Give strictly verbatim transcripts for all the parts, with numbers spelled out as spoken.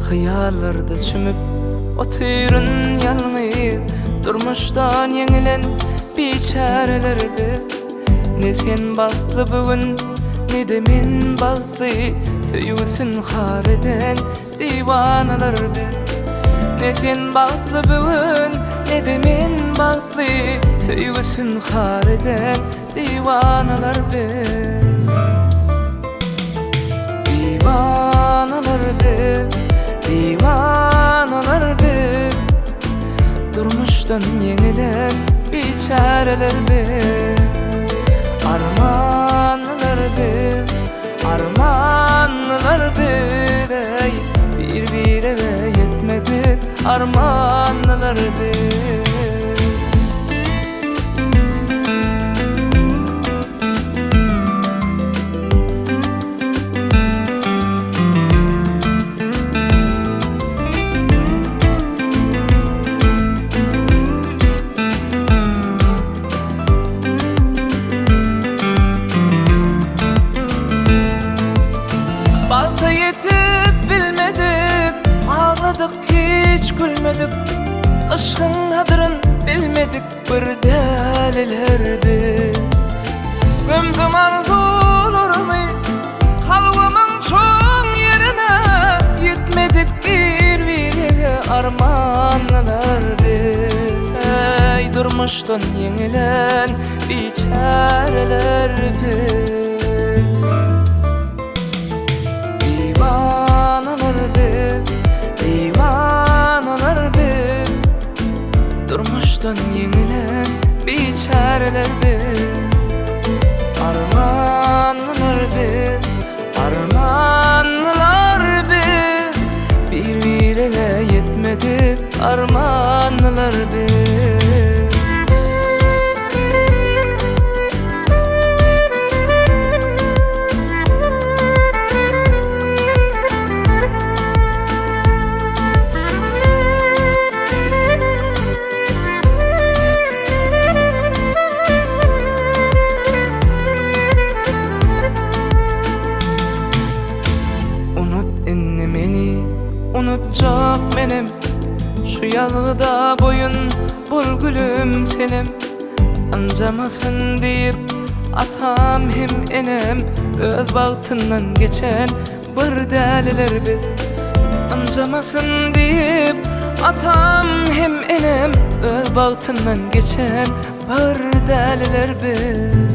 Hıyallarda çümüp oturun yalnız, durmuştan yenilen biçareler bir. Ne sen baktlı bugün, ne de men baktlı, söýgüsün har eden divanalar bir. Ne sen baktlı bugün, ne de men baktlı, söýgüsün har eden divanalar bir. Divanalar bir, divanalar bir, durmuştan yenilen biçareler bir. Armanlar bir, armanlar bir, ey, bir bire yetmedi armanlar bir. Balta yetip bilmedik, ağladık hiç gülmedik. Aşkın hadırın bilmedik, bir deliler bir. Gömdüm arzularımı kalbimin çoğun yerine, yetmedik bir bire armanlar bir. Ey durmuştan yenilen biçareler bir. Divanalar bir, divanalar bir, durmuştan yenilen biçareler bir. Armanlar bir, armanlar bir, bir bire yetmedi armanlar bir. Unutacak benim şu yalgıda boyun, bul gülüm senim. Ancamasın deyip atam hem enem, öz bağıtından geçen bir deliler bir. Ancamasın deyip atam hem enem, öz bağıtından geçen bir deliler bir.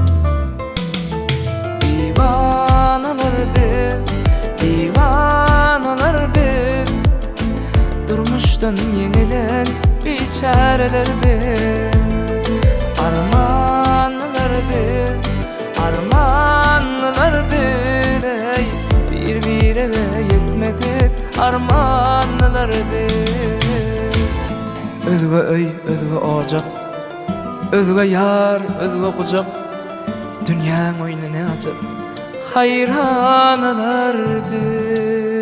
Divanalar bir, divanalar bir, durmuştan yenilen biçareler bir. Armanlar bir, armanlar bir, ey, bir bire yetmedi armanlar bir. Özge öy, özge ocak, özge yar, özge kucak, dünyanın oyunu ne acap, hayranalar bir.